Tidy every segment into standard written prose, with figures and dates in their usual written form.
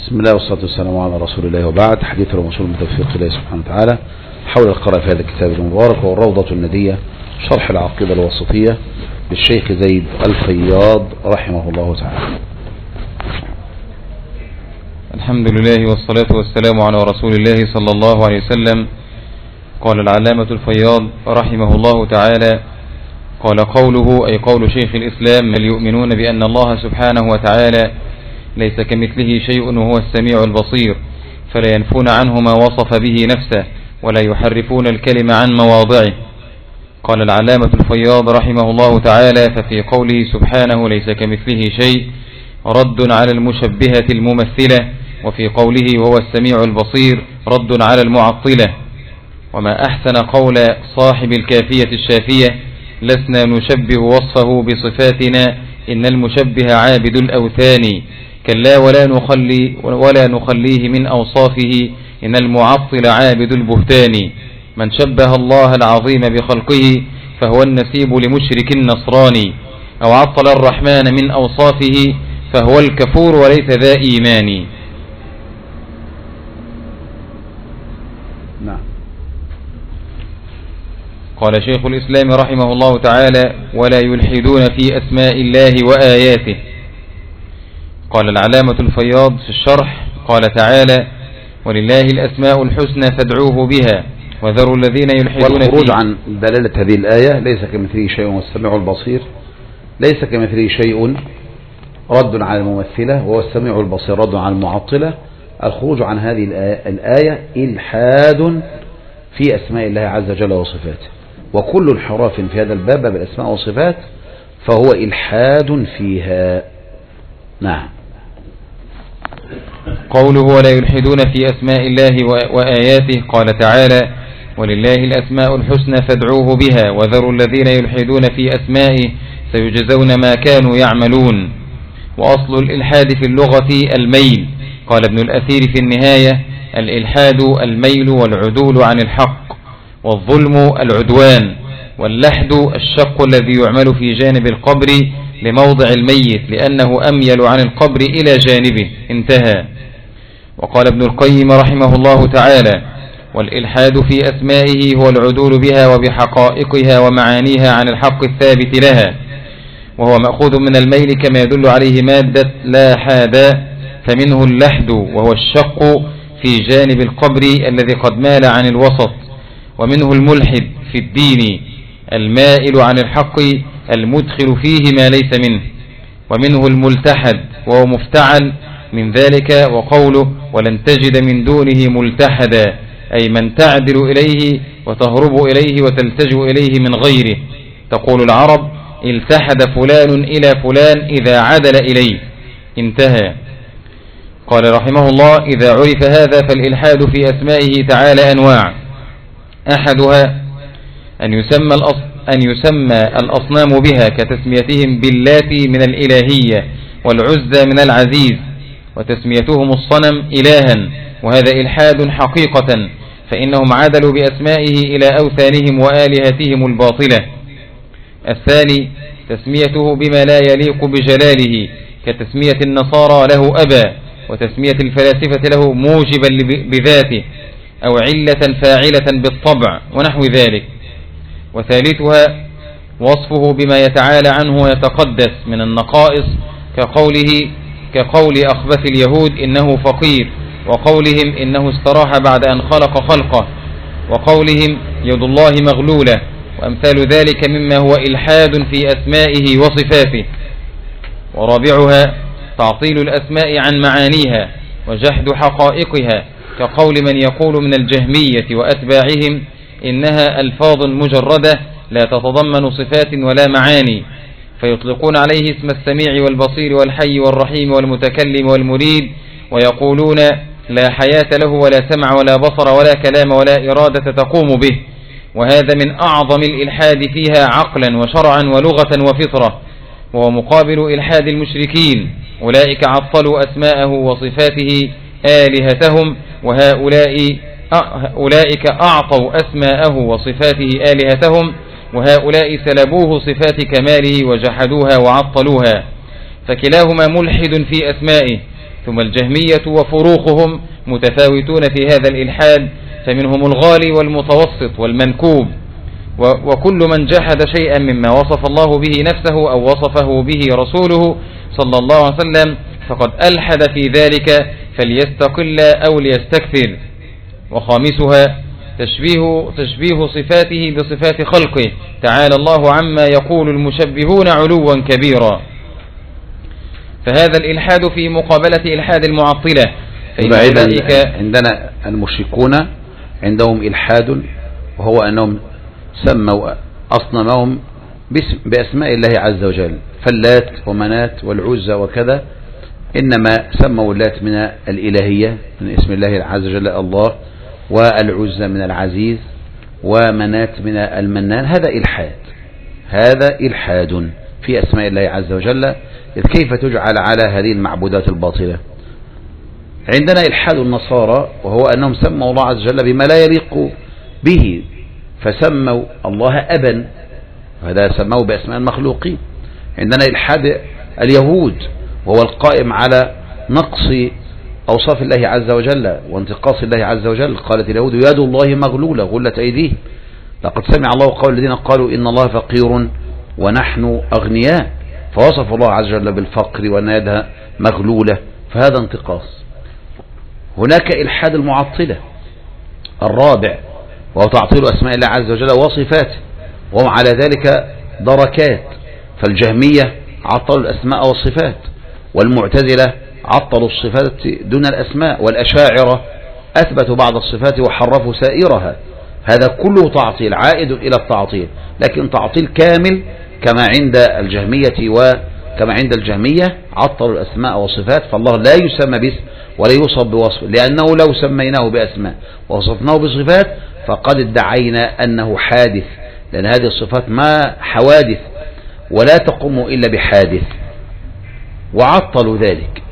بسم الله والصلاة والسلام على رسول الله، وبعد. حديث الرسول المتوفيق الله سبحانه وتعالى حول القراءة في هذا الكتاب المبارك، والروضة الندية شرح العقيدة الوسطية للشيخ زيد الفياض رحمه الله تعالى. الحمد لله والصلاة والسلام على رسول الله صلى الله عليه وسلم. قال العلامة الفياض رحمه الله تعالى: قال قوله أي قول شيخ الإسلام: بل يؤمنون بأن الله سبحانه وتعالى ليس كمثله شيء وهو السميع البصير، فلا ينفون عنه ما وصف به نفسه ولا يحرفون الكلم عن مواضعه. قال العلامة الفياض رحمه الله تعالى: ففي قوله سبحانه ليس كمثله شيء رد على المشبهة الممثلة، وفي قوله وهو السميع البصير رد على المعطلة. وما أحسن قول صاحب الكافية الشافية: لسنا نشبه وصفه بصفاتنا إن المشبه عابد الأوثان، كلا ولا نخليه من أوصافه إن المعطل عابد البهتان. من شبه الله العظيم بخلقه فهو النسيب لمشرك النصراني، أو عطل الرحمن من أوصافه فهو الكفور وليس ذا إيمان. نعم. قال شيخ الإسلام رحمه الله تعالى: ولا يلحدون في أسماء الله وآياته. قال العلامة الفياض في الشرح: قال تعالى: ولله الأسماء الحسنى فادعوه بها وذروا الذين يلحدون فيه. والخروج عن دلالة هذه الآية ليس كمثله شيء والسميع البصير، ليس كمثله شيء رد على الممثلة، وهو السميع البصير رد على المعطلة. الخروج عن هذه الآية إلحاد في أسماء الله عز وجل وصفاته، وكل انحراف في هذا الباب بالأسماء والصفات فهو إلحاد فيها. نعم. قوله ولا يلحدون في أسماء الله وآياته. قال تعالى: ولله الأسماء الحسنى فادعوه بها وذروا الذين يلحدون في أسمائه سيجزون ما كانوا يعملون. وأصل الإلحاد في اللغة الميل. قال ابن الأثير في النهاية: الإلحاد الميل والعدول عن الحق، والظلم العدوان، واللحد الشق الذي يعمل في جانب القبر لموضع الميت لأنه أميل عن القبر إلى جانبه. انتهى. وقال ابن القيم رحمه الله تعالى: والإلحاد في أسمائه هو العدول بها وبحقائقها ومعانيها عن الحق الثابت لها، وهو مأخوذ من الميل كما يدل عليه مادة لا حادا، فمنه اللحد وهو الشق في جانب القبر الذي قد مال عن الوسط، ومنه الملحد في الدين المائل عن الحق المدخل فيه ما ليس منه، ومنه الملتحد وهو مفتعل من ذلك. وقوله ولن تجد من دونه ملتحدا أي من تعدل إليه وتهرب إليه وتلتجئ إليه من غيره. تقول العرب: التحد فلان إلى فلان إذا عدل إليه. انتهى. قال رحمه الله: إذا عرف هذا فالإلحاد في أسمائه تعالى أنواع: أحدها أن يسمى الأصنام بها كتسميتهم باللات من الإلهية والعزى من العزيز، وتسميتهم الصنم إلها، وهذا إلحاد حقيقة، فإنهم عدلوا بأسمائه إلى أوثانهم وآلهتهم الباطلة. الثاني تسميته بما لا يليق بجلاله كتسمية النصارى له أبا، وتسمية الفلاسفة له موجبا بذاته أو علة فاعلة بالطبع ونحو ذلك. وثالثها وصفه بما يتعالى عنه ويتقدس من النقائص كقول أخبث اليهود إنه فقير، وقولهم إنه استراح بعد أن خلق خلقه، وقولهم يد الله مغلولة، وأمثال ذلك مما هو إلحاد في أسمائه وصفاته. ورابعها تعطيل الأسماء عن معانيها وجحد حقائقها، كقول من يقول من الجهمية وأتباعهم إنها ألفاظ مجردة لا تتضمن صفات ولا معاني، فيطلقون عليه اسم السميع والبصير والحي والرحيم والمتكلم والمريد، ويقولون لا حياة له ولا سمع ولا بصر ولا كلام ولا إرادة تقوم به. وهذا من أعظم الإلحاد فيها عقلا وشرعا ولغة وفطرة، وهو مقابل إلحاد المشركين. أولئك عطلوا أسماءه وصفاته آلهتهم، أولئك أعطوا أسماءه وصفاته آلهتهم، وهؤلاء سلبوه صفات كماله وجحدوها وعطلوها. فكلاهما ملحد في أسمائه، ثم الجهمية وفروخهم متفاوتون في هذا الإلحاد، فمنهم الغالي والمتوسط والمنكوب، وكل من جحد شيئا مما وصف الله به نفسه أو وصفه به رسوله صلى الله عليه وسلم فقد ألحد في ذلك، فليستقل أو ليستكثر. وخامسها تشبيه صفاته بصفات خلقه، تعالى الله عما يقول المشبهون علوا كبيرا. فهذا الإلحاد في مقابلة إلحاد المعطلة. عندنا المشركون عندهم إلحاد، وهو أنهم سموا أصنامهم بأسماء الله عز وجل، فاللات ومنات والعزى وكذا، إنما سموا اللات من الإلهية من اسم الله عز وجل الله، والعزى من العزيز، ومنات من المنان. هذا إلحاد في أسماء الله عز وجل، إذ كيف تجعل على هذه المعبودات الباطلة؟ عندنا إلحاد النصارى، وهو أنهم سموا الله عز وجل بما لا يليق به، فسموا الله أبا، وهذا سموه بأسماء المخلوقين. عندنا إلحاد اليهود، وهو القائم على نقص أوصاف الله عز وجل وانتقاص الله عز وجل. قالت اليهود يد الله مغلولة غلت أيديهم، لقد سمع الله قول الذين قالوا إن الله فقير ونحن أغنياء، فوصف الله عز وجل بالفقر وأن يدها مغلولة، فهذا انتقاص. هناك إلحاد المعطلة الرابع، وهو تعطيل أسماء الله عز وجل وصفاته، وهم على ذلك دركات. فالجهمية عطلوا الأسماء والصفات، والمعتزلة عطلوا الصفات دون الأسماء، والأشاعرة أثبتوا بعض الصفات وحرفوا سائرها. هذا كله تعطيل عائد إلى التعطيل، لكن تعطيل كامل كما عند الجهمية وكما عند الجهمية عطلوا الأسماء والصفات، فالله لا يسمى باسم ولا يوصف بوصف، لأنه لو سميناه بأسماء ووصفناه بصفات فقد ادعينا أنه حادث، لأن هذه الصفات ما حوادث ولا تقوم إلا بحادث، وعطلوا ذلك.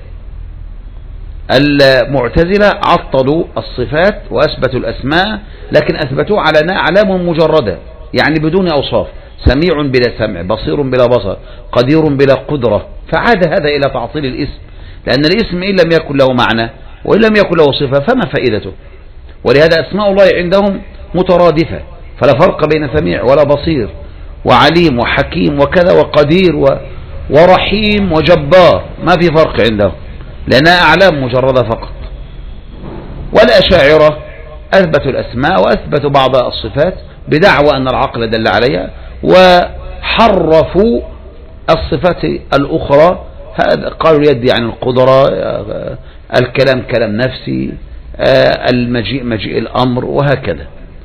المعتزلة عطلوا الصفات وأثبتوا الأسماء، لكن أثبتوا على أعلام مجردة، يعني بدون أوصاف، سميع بلا سمع، بصير بلا بصر، قدير بلا قدرة، فعاد هذا إلى تعطيل الاسم، لأن الاسم إن لم يكن له معنى وإن لم يكن له صفة فما فائدته؟ ولهذا أسماء الله عندهم مترادفة، فلا فرق بين سميع ولا بصير وعليم وحكيم وكذا وقدير ورحيم وجبار، ما في فرق عندهم، لأنها أعلام مجردة فقط. والأشاعرة أثبتوا الأسماء وأثبتوا بعض الصفات بدعوى أن العقل دل عليها، وحرفوا الصفات الأخرى. هذا قالوا اليد عن القدرة، الكلام كلام نفسي، المجيء مجيء الأمر، وهكذا.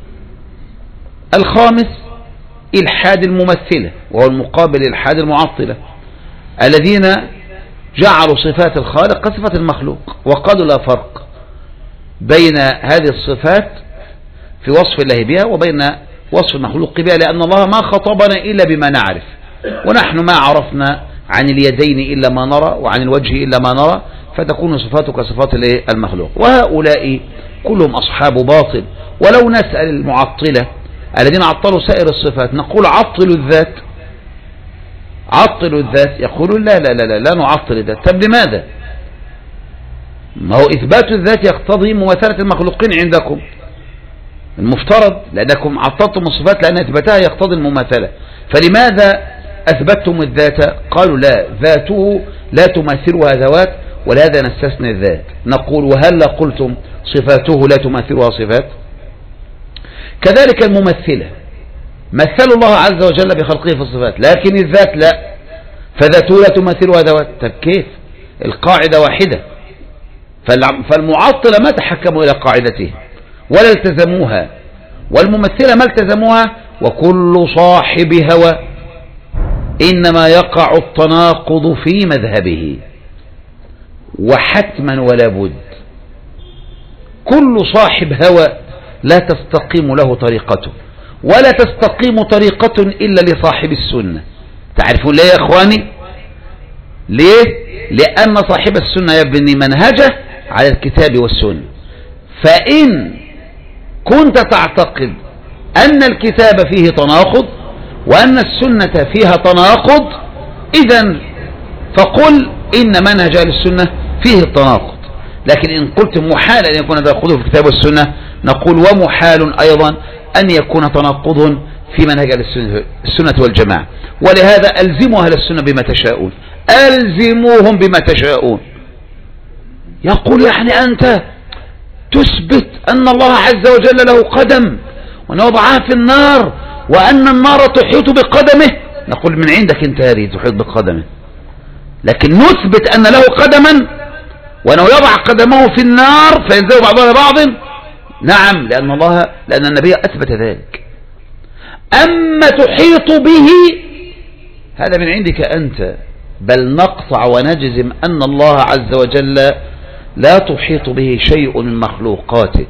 الخامس إلحاد الممثلة، وهو المقابل إلحاد المعطلة، الذين جعلوا صفات الخالق كصفات المخلوق، وقالوا لا فرق بين هذه الصفات في وصف الله بها وبين وصف المخلوق بها، لأن الله ما خطبنا إلا بما نعرف، ونحن ما عرفنا عن اليدين إلا ما نرى وعن الوجه إلا ما نرى، فتكون صفاته كصفات المخلوق. وهؤلاء كلهم أصحاب باطل. ولو نسأل المعطلة الذين عطلوا سائر الصفات نقول عطلوا الذات، يقولون لا نعطل الذات. طب لماذا؟ ما هو إثبات الذات يقتضي مماثلة المخلوقين عندكم، المفترض، لأنكم عطلتم الصفات لأن إثباتها يقتضي المماثلة، فلماذا أثبتتم الذات؟ قالوا لا، ذاته لا تماثلها ذوات، ولهذا نستثني الذات. نقول وهل قلتم صفاته لا تماثلها صفات؟ كذلك الممثلة مثلوا الله عز وجل بخلقه في الصفات، لكن الذات لا، فذاته لا تماثلها ذوات. طب كيف؟ القاعدة واحدة، فالمعطلة ما تحكموا إلى قاعدته ولا التزموها، والممثلة ما التزموها. وكل صاحب هوى إنما يقع التناقض في مذهبه، وحتما ولا بد كل صاحب هوى لا تستقيم له طريقته، ولا تستقيم طريقة إلا لصاحب السنة. تعرفون ليه يا إخواني؟ ليه؟ لأن صاحب السنة يبني منهجه على الكتاب والسنة، فإن كنت تعتقد أن الكتاب فيه تناقض وأن السنة فيها تناقض، إذن فقل إن منهج أهل السنة فيه التناقض. لكن إن قلت محال أن يكون تناقض في الكتاب والسنة نقول ومحال أيضا أن يكون تناقض في منهج السنة والجماعة. ولهذا ألزموا أهل السنة بما تشاءون، ألزموهم بما تشاءون. يقول يعني أنت تثبت أن الله عز وجل له قدم وأنه وضعها في النار وأن النار تحيط بقدمه، نقول من عندك انت هذه تحيط بقدمه، لكن نثبت أن له قدما وأنه يضع قدمه في النار فينزل بعضها لبعض، نعم، لأن النبي أثبت ذلك. أما تحيط به هذا من عندك أنت، بل نقطع ونجزم أن الله عز وجل لا تحيط به شيء من مخلوقاته.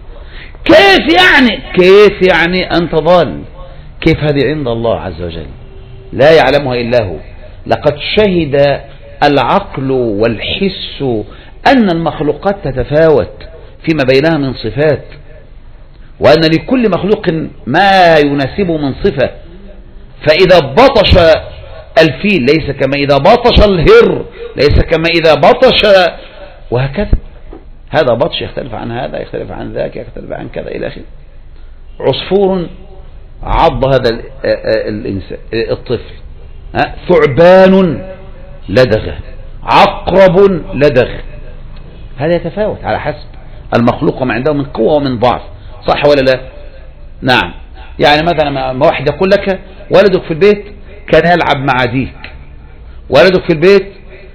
كيف يعني أنت ضال؟ كيف هذه عند الله عز وجل لا يعلمها إلا هو. لقد شهد العقل والحس أن المخلوقات تتفاوت فيما بينها من صفات، وأن لكل مخلوق ما يناسبه من صفة، فإذا بطش الفيل ليس كما إذا بطش الهر، ليس كما إذا بطش، وهكذا. هذا بطش يختلف عن هذا، يختلف عن ذاك، يختلف عن كذا إلى آخره. عصفور عض هذا الطفل، ثعبان لدغه، عقرب لدغه. هذا يتفاوت على حسب المخلوق وما عنده من قوة ومن ضعف، صح ولا لا؟ نعم. يعني مثلا ما واحد يقول لك ولدك في البيت كان يلعب مع ديك، ولدك في البيت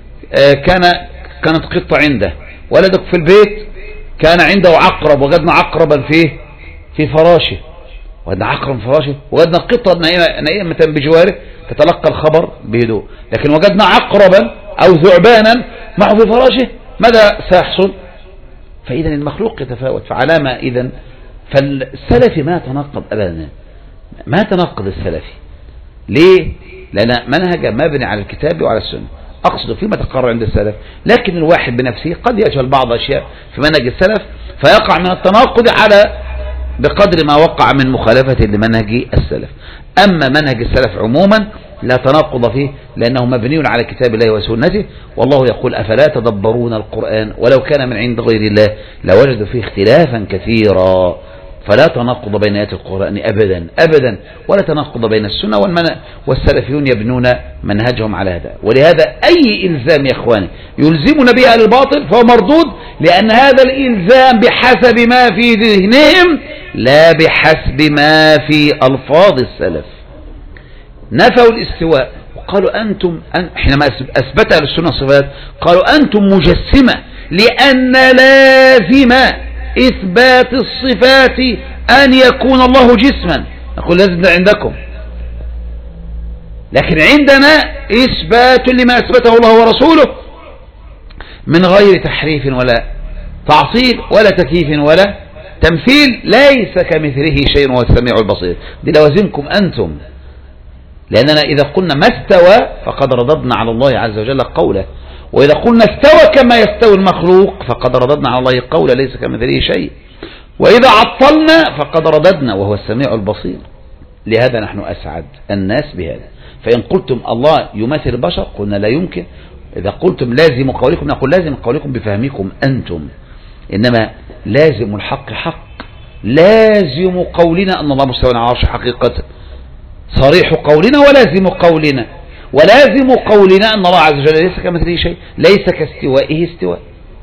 كانت قطة عنده، ولدك في البيت كان عنده عقرب، وجدنا عقربا في فراشه، وجدنا عقرب في فراشه، وجدنا قطة نائمة بجواره تتلقى الخبر بهدوء، لكن وجدنا عقربا أو ثعبانا معه في فراشه، ماذا سيحصل؟ فإذا المخلوق يتفاوت. فعلامة إذن فالسلفي ما تناقض أبدا، ما تناقض السلفي. ليه؟ لأن منهج مبني على الكتاب وعلى السنة، أقصد فيما تقرر عند السلف. لكن الواحد بنفسه قد يجهل بعض أشياء في منهج السلف فيقع من التناقض بقدر ما وقع من مخالفة لمنهج السلف. أما منهج السلف عموما لا تناقض فيه، لأنه مبني على كتاب الله وسنته، والله يقول أفلا تدبرون القرآن ولو كان من عند غير الله لوجدوا فيه اختلافا كثيرا. فلا تناقض بين آيات القرآن أبدا أبدا، ولا تناقض بين السنة والسلفيون يبنون منهجهم على هذا. ولهذا أي إلزام يا إخواني يلزمون به أهل الباطل فهو مردود، لأن هذا الإلزام بحسب ما في ذهنهم لا بحسب ما في ألفاظ السلف. نفوا الاستواء وقالوا أنتم حينما أثبت أهل السنة صفات قالوا أنتم مجسمة، لأن لازم إثبات الصفات أن يكون الله جسما. نقول لازم ده عندكم، لكن عندنا إثبات لما أثبته الله ورسوله من غير تحريف ولا تعطيل ولا تكييف ولا تمثيل. ليس كمثله شيء وهو السميع البصير. دي لوازمكم أنتم، لأننا إذا قلنا ما استوى فقد رددنا على الله عز وجل قوله، وإذا قلنا استوى كما يستوي المخلوق فقد رددنا على الله قوله ليس كمثله شيء، وإذا عطلنا فقد رددنا وهو السميع البصير. لهذا نحن أسعد الناس بهذا. فإن قلتم الله يمثل البشر قلنا لا يمكن. إذا قلتم لازم قولكم نقول لازم قولكم بفهمكم أنتم، إنما لازم الحق حق، لازم قولنا أن الله مستوى على العرش حقيقة، صريح قولنا ولازم قولنا، ولازم قولنا أن الله عز وجل ليس كمثله شيء، ليس كاستوائه استواء.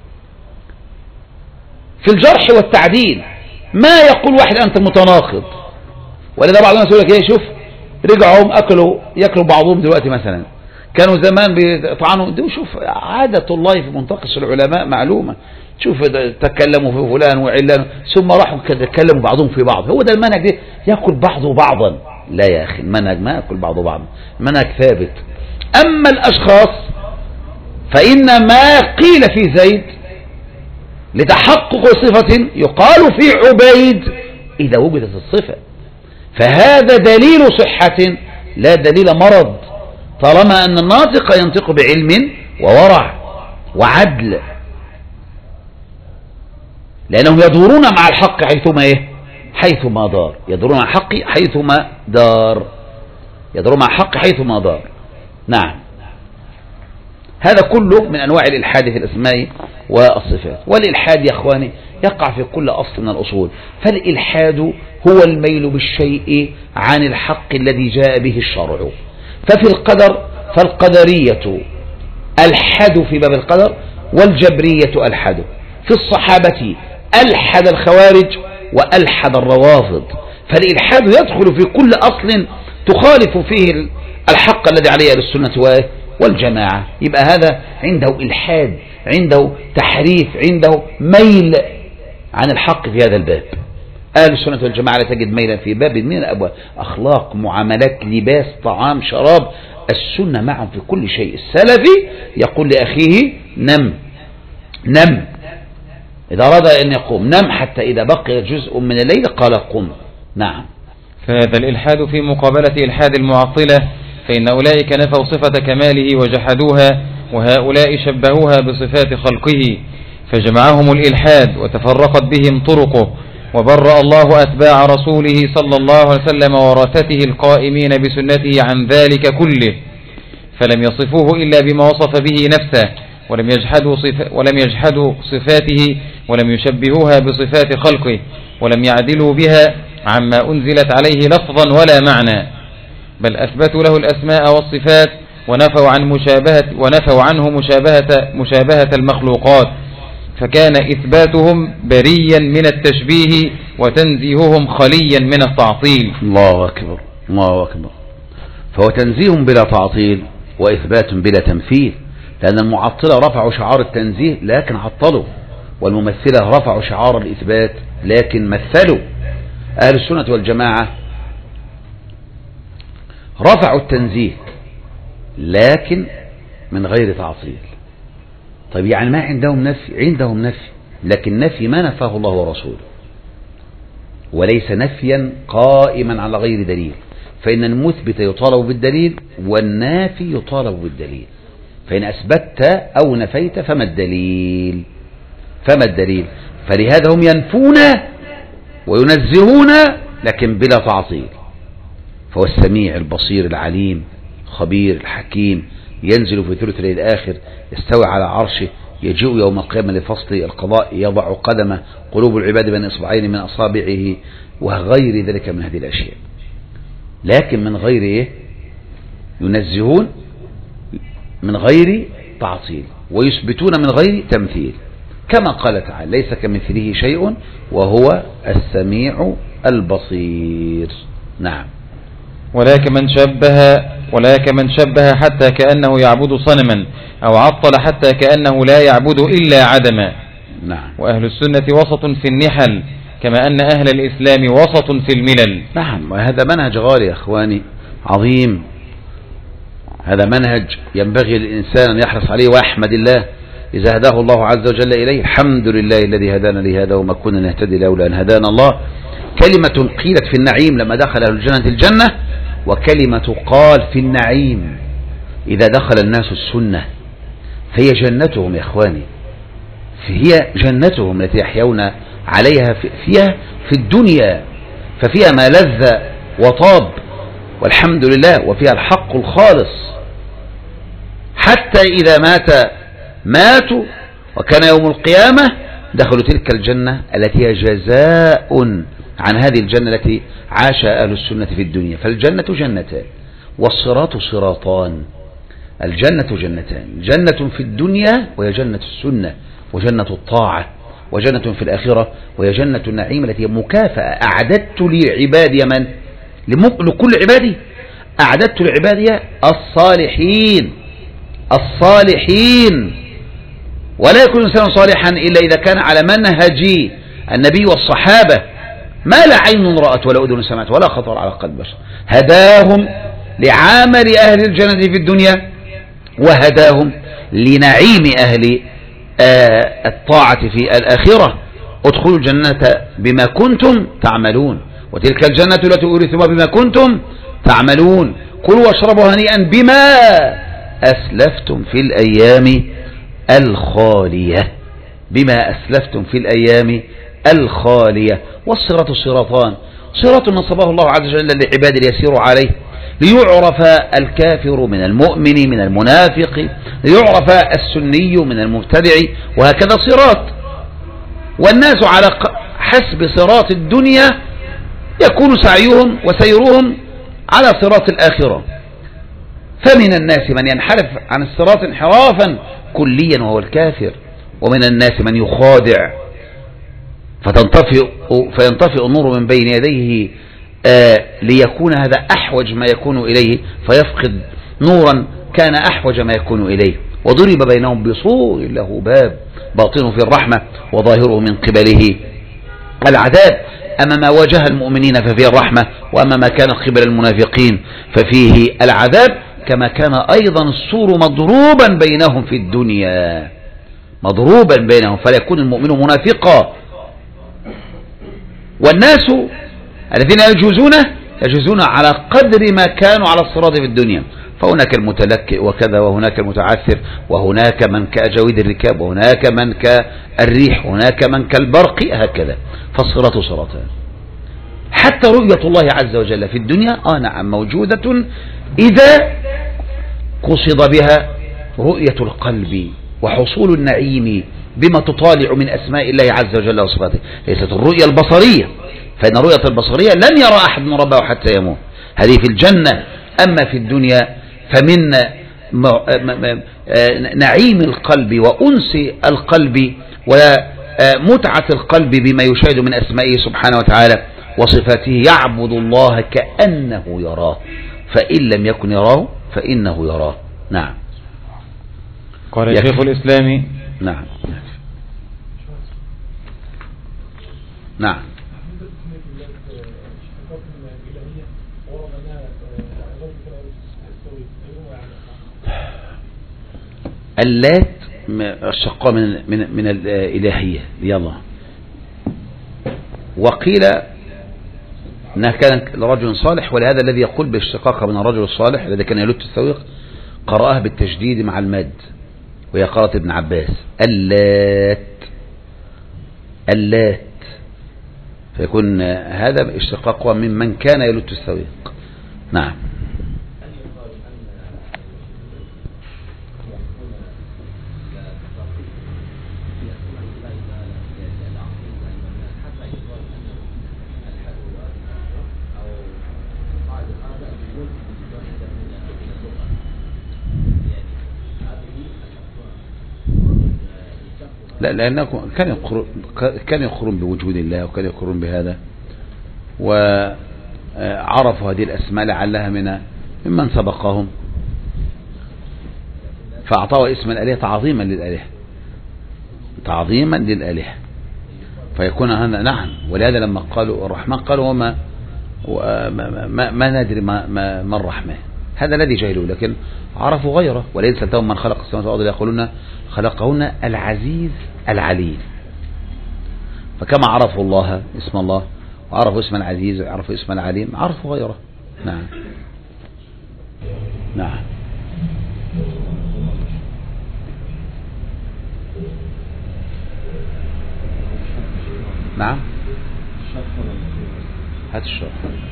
في الجرح والتعديل ما يقول واحد أنت متناقض، ولذا بعض الناس يقول لك ايه، شوف رجعوا يأكلوا بعضهم دلوقتي مثلا، كانوا زمان بيطعنوا دي. شوف عادة الله في منتقص العلماء معلومة، شوف تكلموا في فلان وعلان ثم راحوا تكلموا بعضهم في بعض. هو ده المنهج ده، يأكل بعضه بعضا. لا يا أخي، المنهج ما يأكل بعضه بعضا، منهج ثابت. أما الأشخاص فإن ما قيل في زيد لتحقق صفة يقال في عبيد إذا وجدت الصفة، فهذا دليل صحة لا دليل مرض، طالما أن الناطق ينطق بعلم وورع وعدل، لأنهم يدورون مع الحق حيثما دار، يدورون مع الحق حيثما دار، يدورون مع الحق حيثما دار. نعم، هذا كله من أنواع الإلحاد في الأسماء والصفات. والإلحاد يا أخواني يقع في كل أصل من الأصول. فالإلحاد هو الميل بالشيء عن الحق الذي جاء به الشرع. ففي القدر فالقدرية ألحدوا في باب القدر، والجبرية ألحدوا. في الصحابة ألحد الخوارج وألحد الروافض. فالإلحاد يدخل في كل أصل تخالف فيه الحق الذي عليه أهل السنة والجماعة. يبقى هذا عنده إلحاد، عنده تحريف، عنده ميل عن الحق في هذا الباب. أهل السنة والجماعة لا تجد ميلا في باب من الأبواب، أخلاق، معاملات، لباس، طعام، شراب، السنة معهم في كل شيء. السلفي يقول لأخيه نم نم، إذا أراد أن يقوم نم، حتى إذا بقي جزء من الليل قال قم. نعم. فهذا الإلحاد في مقابلة إلحاد المعطلة، فإن أولئك نفوا صفة كماله وجحدوها، وهؤلاء شبهوها بصفات خلقه، فجمعهم الإلحاد وتفرقت بهم طرقه. وبرأ الله أتباع رسوله صلى الله عليه وسلم وورثته القائمين بسنته عن ذلك كله، فلم يصفوه إلا بما وصف به نفسه، ولم يجحدوا صفاته، ولم يشبهوها بصفات خلقه، ولم يعدلوا بها عما أنزلت عليه لفظا ولا معنى، بل أثبتوا له الأسماء والصفات، ونفوا عنه مشابهة المخلوقات، فكان إثباتهم بريا من التشبيه، وتنزيههم خليا من التعطيل. الله أكبر، الله أكبر. فهو تنزيه بلا تعطيل وإثبات بلا تمثيل، لأن المعطلة رفعوا شعار التنزيه لكن عطلوا، والممثلة رفعوا شعار الإثبات لكن مثلوا. أهل السنة والجماعة رفعوا التنزيه لكن من غير تعطيل. طيب يعني ما عندهم نفي؟ عندهم نفي، لكن نفي ما نفاه الله ورسوله، وليس نفيا قائما على غير دليل. فإن المثبت يطالب بالدليل، والنافي يطالب بالدليل. فإن أثبتت أو نفيت فما الدليل؟ فما الدليل؟ فلهذا هم ينفون وينزهون لكن بلا تعطيل. فهو السميع البصير العليم خبير الحكيم، ينزل في ثلث الليل الآخر، يستوي على عرشه، يجيء يوم القيامة لفصل القضاء، يضع قدمه، قلوب العباد بين إصبعين من أصابعه، وغير ذلك من هذه الأشياء. لكن من غير إيه؟ ينزهون من غير تعطيل، ويثبتون من غير تمثيل، كما قال تعالى ليس كمثله شيء وهو السميع البصير. نعم. ولكن من شبه حتى كأنه يعبد صنما، أو عطل حتى كأنه لا يعبد إلا عدما. نعم. وأهل السنة وسط في النحل، كما أن أهل الإسلام وسط في الملل. نعم. وهذا منهج غالي يا أخواني، عظيم. هذا منهج ينبغي للإنسان أن يحرص عليه، وأحمد الله إذا هداه الله عز وجل إليه. الحمد لله الذي هدانا لهذا وما كنا نهتدي لولا أن هدانا الله. كلمة قيلت في النعيم لما دخل أهل الجنة، وكلمة قال في النعيم إذا دخل الناس السنة. فهي جنتهم يا إخواني، فهي جنتهم التي يحيون عليها فيها في الدنيا، ففيها ما لذ وطاب والحمد لله، وفيها الحق الخالص. حتى إذا ماتوا وكان يوم القيامة دخلوا تلك الجنة التي هي جزاء عن هذه الجنة التي عاش أهل السنة في الدنيا. فالجنة جنتان والصراط صراطان. الجنة جنتان، جنة في الدنيا وهي جنة السنة وجنة الطاعة، وجنة في الآخرة وهي جنة النعيم التي هي مكافأة أعددت لعبادي لكل عبادي، أعددت لعبادي الصالحين. ولا يكون الإنسان صالحا إلا إذا كان على منهج النبي والصحابة، ما لا عين رأت ولا أذن سمعت ولا خطر على قلب بشر. هداهم لعمل أهل الجنة في الدنيا، وهداهم لنعيم أهل الطاعة في الآخرة. ادخلوا الجنة بما كنتم تعملون، وتلك الجنة التي أورثتموها بما كنتم تعملون. كلوا واشربوا هنيئا بما أسلفتم في الأيام الخالية، بما أسلفتم في الأيام الخالية. والصراط صراطان، صراط نصبه الله عز وجل لعباد ليسيروا عليه، ليعرف الكافر من المؤمن من المنافق، ليعرف السني من المبتدع، وهكذا صراط. والناس على حسب صراط الدنيا يكون سعيهم وسيرهم على صراط الآخرة. فمن الناس من ينحرف عن الصراط انحرافا كليا وهو الكافر، ومن الناس من يخادع فينطفئ النور من بين يديه ليكون هذا أحوج ما يكون إليه، فيفقد نورا كان أحوج ما يكون إليه. وضرب بينهم بسور له باب باطنه في الرحمة وظاهره من قبله العذاب. أما ما واجه المؤمنين ففيه الرحمة، وأما ما كان قبل المنافقين ففيه العذاب. كما كان أيضا السور مضروبا بينهم في الدنيا، مضروبا بينهم، فلا يكون المؤمن منافقا. والناس الذين يجوزون على قدر ما كانوا على الصراط في الدنيا، فهناك المتلكئ وكذا، وهناك المتعثر، وهناك من كأجاويد الركاب، وهناك من كالريح، وهناك من كالبرق، هكذا. فالصراط صراطان. حتى رؤية الله عز وجل في الدنيا نعم موجودة إذا قصد بها رؤية القلب وحصول النعيم بما تطالع من أسماء الله عز وجل وصفاته، ليست الرؤية البصرية، فإن الرؤية البصرية لن يرى أحد من ربه حتى يموت، هذه في الجنة. أما في الدنيا فمن نعيم القلب وأنس القلب ومتعة القلب بما يشاهد من أسمائه سبحانه وتعالى وصفاته، يعبد الله كأنه يراه، فإن لم يكن يراه فإنه يراه. نعم. قال شيخ الإسلام. نعم نعم. اللات الشقاء من الإلهية يلا. وقيل أنها كانت لرجل صالح، ولهذا الذي يقول بالاشتقاق من الرجل الصالح الذي كان يلت السويق قرأها بالتشديد مع المد، وهي قراءة ابن عباس اللات، فيكون هذا اشتقاق من كان يلت السويق. نعم. لا، لأنهم كانوا يقرون بوجود الله، وكانوا يقرون بهذا، وعرفوا هذه الأسماء لعلها ممن سبقهم، فأعطوا اسم الآلهة تعظيما للآلهة، فيكون هذا. نعم. ولهذا لما قالوا الرحمن قالوا ما ندري ما الرحمن، هذا الذي جهلوا، لكن عرفوا غيره. ولئن سألتهم من خلق السماوات والأرض يقولون خلقهن العزيز العليم. فكما عرفوا الله اسم الله، وعرفوا اسم العزيز، وعرفوا اسم العليم، عرفوا غيره. نعم نعم. نعم. هات الشرح.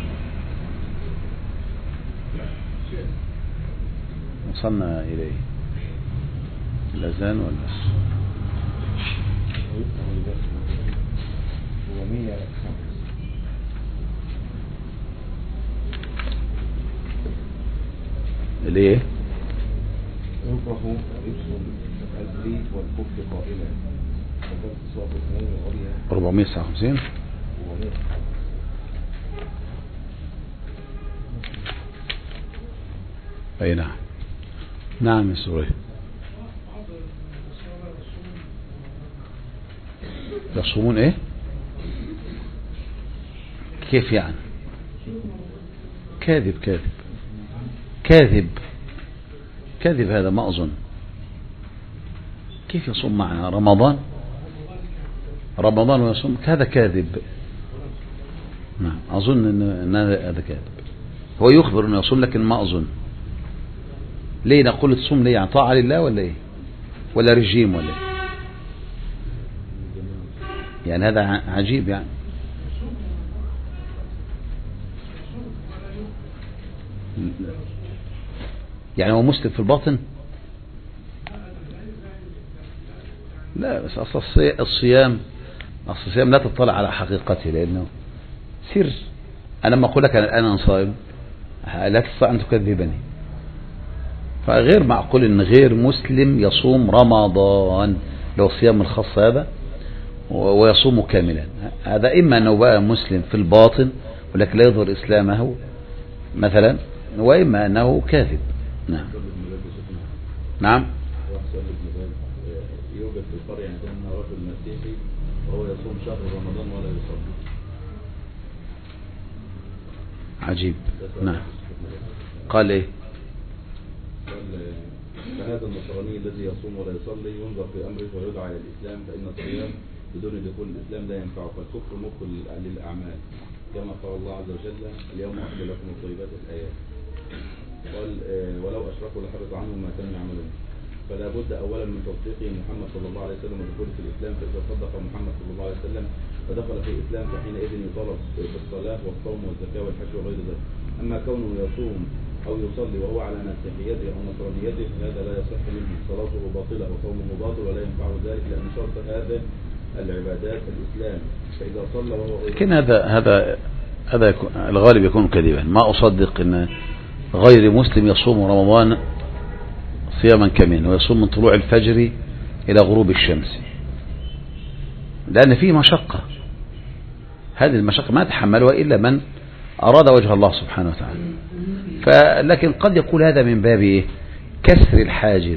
وصلنا إليه الأذان ولا ليه؟ يكره اسم الأزلي والكفر قائلا 459. أي نعم. نعم يا سوري. يصومون ايه؟ كيف يعني؟ كاذب هذا، ما أظن. كيف يصوم معنا رمضان ويصوم؟ هذا كاذب. نعم، أظن أن هذا كاذب. هو يخبر أنه يصوم لكن ما أظن. ليه نقول تصوم؟ ليه؟ يعني طاعة لله ولا ايه؟ ولا رجيم ولا ايه؟ يعني هذا عجيب يعني. يعني هو مسلم في الباطن؟ لا، بس أصل الصيام لا تطلع على حقيقته، لأنه سر. أنا لما أقول لك أنا صائم لا تستطيع أن تكذبني. فغير معقول أن غير مسلم يصوم رمضان لو الصيام الخاص هذا ويصوم كاملا. هذا إما أنه بقى مسلم في الباطن ولكن لا يظهر إسلامه مثلا، وإما أنه كاذب. نعم. نعم. يوجد في القرية عندنا رجل مسيحي وهو يصوم شهر رمضان ولا يصلي. عجيب. نعم. قال إيه؟ قال فهذا النصراني الذي يصوم ولا يصلي ينظر في أمره ويدعى إلى الإسلام، فإن الصيام بدون دخول الإسلام لا ينفعه، فالكفر مخل للأعمال كما قال الله عز وجل اليوم أحل لكم الطيبات الآيات. قال ولو أشركوا لحبط عنهم ما كانوا يعملون. فلا بد أولا من تصديق محمد صلى الله عليه وسلم ودخوله في الإسلام، فإذا صدق محمد صلى الله عليه وسلم فدخل في الإسلام، فحينئذ يطالب بالصلاة والصوم والزكاة والحج وغير ذلك. أما كونه يصوم أو يصلي وهو على مسيحيته أو نصرانيته هذا لا يصح منه، صلاته باطلة وصومه باطل ولا ينفعه ذلك، لأن شرط هذا العبادات الإسلام. فإذا صلى وهو لكن هذا الغالب يكون كذبا. ما أصدق أن غير مسلم يصوم رمضان صياما كاملا ويصوم من طلوع الفجر إلى غروب الشمس، لأن فيه مشقة. هذه المشقة ما تحملها إلا من أراد وجه الله سبحانه وتعالى. لكن قد يقول هذا من باب إيه؟ كسر الحاجز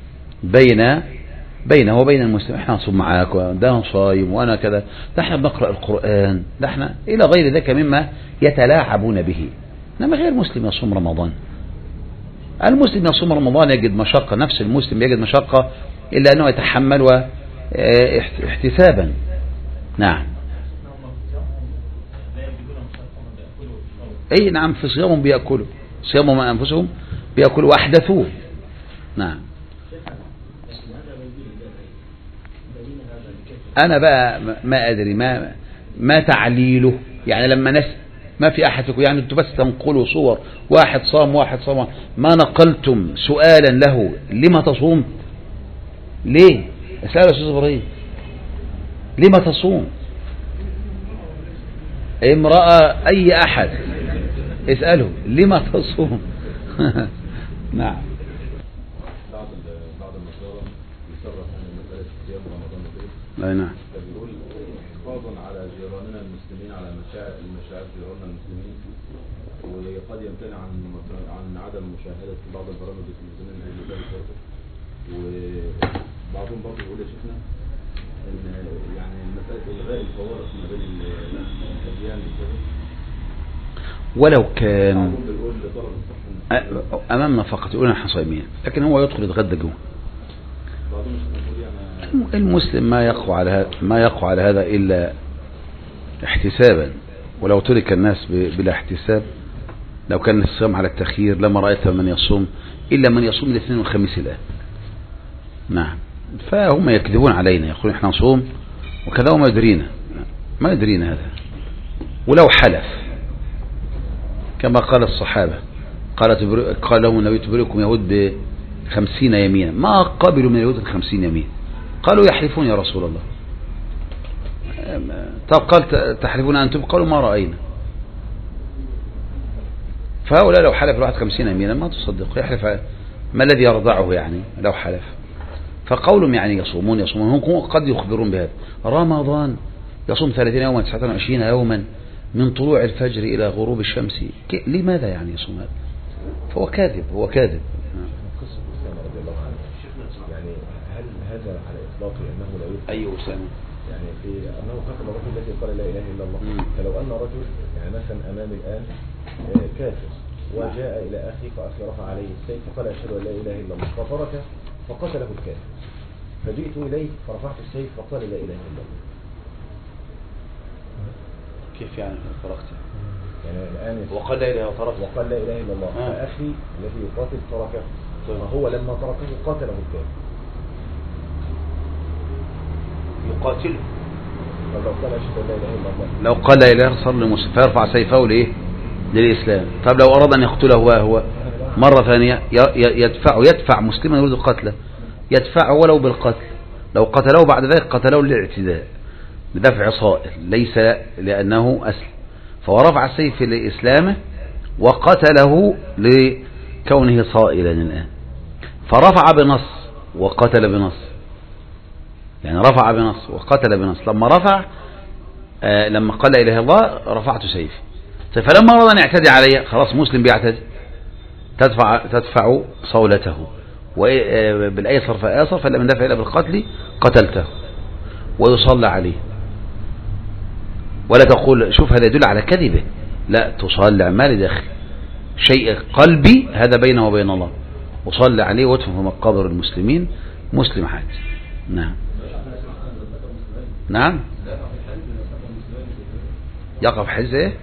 بينه وبين المسلم. احنا نصوم معاك وده صايم وأنا كذا، ده احنا بنقرأ القرآن، ده احنا إلى غير ذلك مما يتلاعبون به. إنما غير مسلم يصوم رمضان. المسلم يصوم رمضان يجد مشقة، نفس المسلم يجد مشقة إلا أنه يتحمل احتسابا. نعم. أي نعم، في صيامهم بيأكلوا، صيامهم أنفسهم بيأكلوا وأحدثوه. نعم. أنا بقى ما أدري ما تعليله، يعني لما ما في أحد فيكم، يعني أنتم بس تنقلوا صور واحد صام ما نقلتم سؤالا له لما تصوم؟ ليه؟ اسأله أستاذ إبراهيم لما تصوم؟ امرأة أي أحد اسأله لما تصوم. نعم. بعض النصارى يصرف عن مسألة صيام رمضان أي نعم. فبيقول حفاظا على جيراننا المسلمين، على المشاعر جيراننا المسلمين، وقد يمتنع عن عدم مشاهدة بعض البرامج التلفزيونية اللي ذلك برضه. وبعضهم برضه يقول يا شيخنا ان يعني مسألة إلغاء الفوارق ما بين الأديان ولو كان أمامنا فقط يقول نحن صايمين، لكن هو يدخل يتغدى جوه. المسلم ما يقع على هذا إلا احتسابا، ولو ترك الناس بلا احتساب، لو كان الصيام على التخيير لما رأيت من يصوم إلا من يصوم الاثنين والخميس الآن. نعم. فهم يكذبون علينا، يقولون احنا نصوم وكذا وما يدرينا هذا. ولو حلف كما قال الصحابة، قال لهم النبي تبرئكم يهود ب50 يمينا، ما قبلوا من اليهود 50 يمين. قالوا يحلفون يا رسول الله. طب قال تحلفون أنتم؟ قالوا ما رأينا. فهؤلاء لو حلف الواحد 50 يمينا ما تصدق، يحلف ما الذي يرضعه يعني لو حلف. فقولهم يعني يصومون هم قد يخبرون بهذا. رمضان يصوم 30 يوما 29 يوما من طلوع الفجر إلى غروب الشمس، لماذا يعني يصوم هذا؟ فهو كاذب. قصة أسامة رضي الله عنه، يعني هل هذا على إطلاقه أنه لا يدخل؟ أي أسامة؟ يعني في أنه قتل الرجل الذي قال لا إله إلا الله. فلو أن رجل يعني مثلا أمامي الآن كافر وجاء إلى أخي فأثرها عليه السيف فقال أشهد أن لا إله إلا الله فترك فقتله الكافر، فجئت إليه فرفعت السيف فقال لا إله إلا الله. كيف يعني تركته؟ يعني الآن وقال لا إله إلا الله فأخي الذي يقاتل تركه، فهو لما تركه قاتله الكافر. يقاتله فلو قال أشهد أن لا إله إلا الله، لو قال لا إله صلى المسلم فيرفع سيفه لإيه؟ للإسلام. طب لو أراد أن يقتله هو مرة ثانية يدفع مسلما يريد قتله، يدفعه ولو بالقتل. لو قتله بعد ذلك قتله للاعتداء بدفع صائل ليس لأنه أسلم، فهو رفع السيف لإسلامه وقتله لكونه صائلا الآن، فرفع بنص وقتل بنص، يعني رفع بنص وقتل بنص. لما رفع لما قال لا إله إلا الله رفعت سيفي. فلما أراد أن يعتدي علي خلاص مسلم بيعتدي، تدفع صولته، وبالأيسر فآسر، فلم يندفع إلا بالقتل قتلته ويصلى عليه. ولا تقول شوف هذا يدل على كذبه، لا، تصلى ما لداخل شيء قلبي هذا بينه وبين الله، وصلى عليه وادفن في مقابر المسلمين مسلم حاج. نعم نعم يقع في حز ايه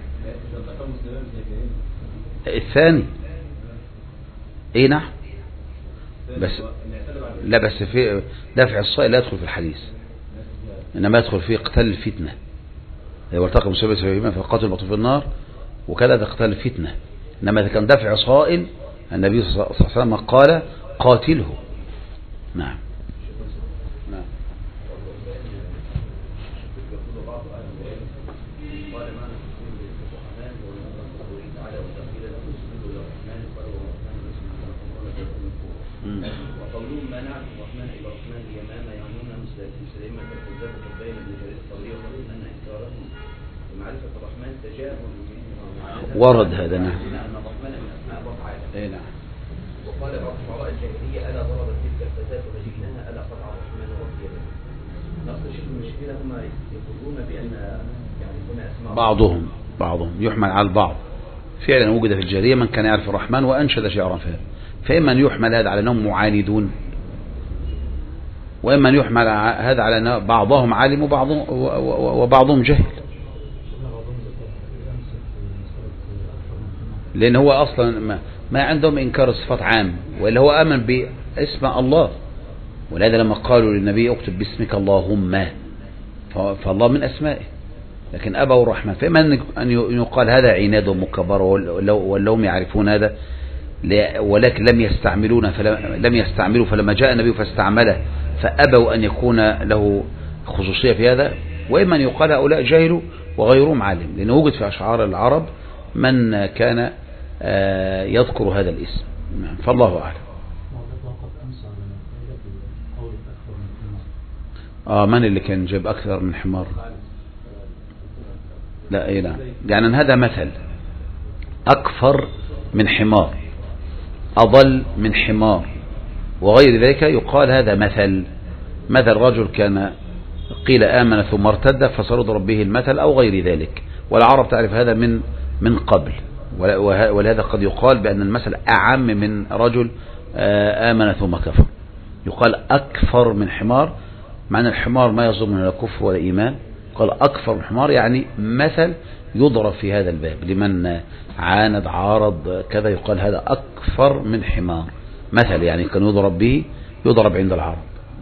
الثاني ايه نعم، بس لا، بس في دفع الصائل لا يدخل في الحديث، انما يدخل في قتال الفتنه. لو ارتقى مسبب سبيما فقاتل المطلوب في النار وكذا، ده قتال الفتنه. انما اذا كان دفع صائل النبي صلى الله عليه وسلم قال قاتله. نعم نعم وقولهم ما نعرف الرحمن إلا الرحمن اليمامة يعنون مسلمة الكذاب بين الجزائر الصغيرة وقالوا أن إنكارهم ومعرفة الرحمن تجاهل ورد هذا. نعم أن الرحمن من أسماء الله تعالى. اي نعم. وقال بعض شعراء الجاهلية ألا ضربت تلك الفتاة وجئناها ألا قطع الرحمن وفي يده. نفس الشيء المشكلة هم يقولون بأن يعني هنا أسماء بعضهم يحمل على البعض. فعلا وجد في الجاهلية من كان يعرف الرحمن وأنشد شعرا فيه، فإما أن يحمل هذا على أنهم معاندون، وإما أن يحمل هذا على أن بعضهم عالم وبعضهم جهل، لأن هو أصلا ما عندهم إنكار الصفات عام، وإلا هو آمن باسم الله. ولهذا لما قالوا للنبي اكتب باسمك اللهم، فالله من أسمائه، لكن أبوا الرحمن. فإما أن يقال هذا عناد ومكبر ولهم يعرفون هذا ولكن لم يستعملوا فلما جاء النبي فاستعمله فأبوا أن يكون له خصوصية في هذا. وإما أن يقال هؤلاء جاهلوا وغيرهم عالم، لأنه وجد في أشعار العرب من كان يذكر هذا الاسم. فالله أعلم. من اللي كان جاب أكثر من حمار؟ لا إيه لا، يعني هذا مثل أكثر من حمار، أضل من حمار، وغير ذلك يقال هذا مثل رجل كان قيل آمن ثم ارتد فسيضرب به المثل أو غير ذلك. والعرب تعرف هذا من قبل، ولهذا قد يقال بأن المثل أعم من رجل آمن ثم كفر. يقال أكثر من حمار، معنى الحمار ما يظن لا كفر ولا إيمان، قال أكثر من حمار يعني مثل يضرب في هذا الباب لمن عاند عارض كذا، يقال هذا أكثر من حمار، مثل يعني كان يضرب عند العرب.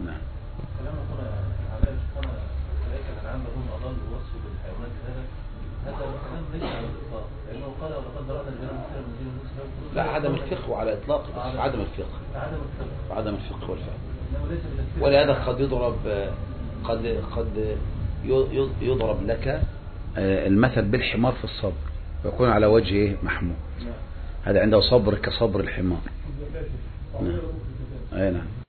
لا، عدم الفقه على إطلاق، عدم الفقه والفهم. ولهذا قد يضرب يضرب لك المثل بالحمار في الصبر ويكون على وجهه محمود، هذا عنده صبر كصبر الحمار. نعم.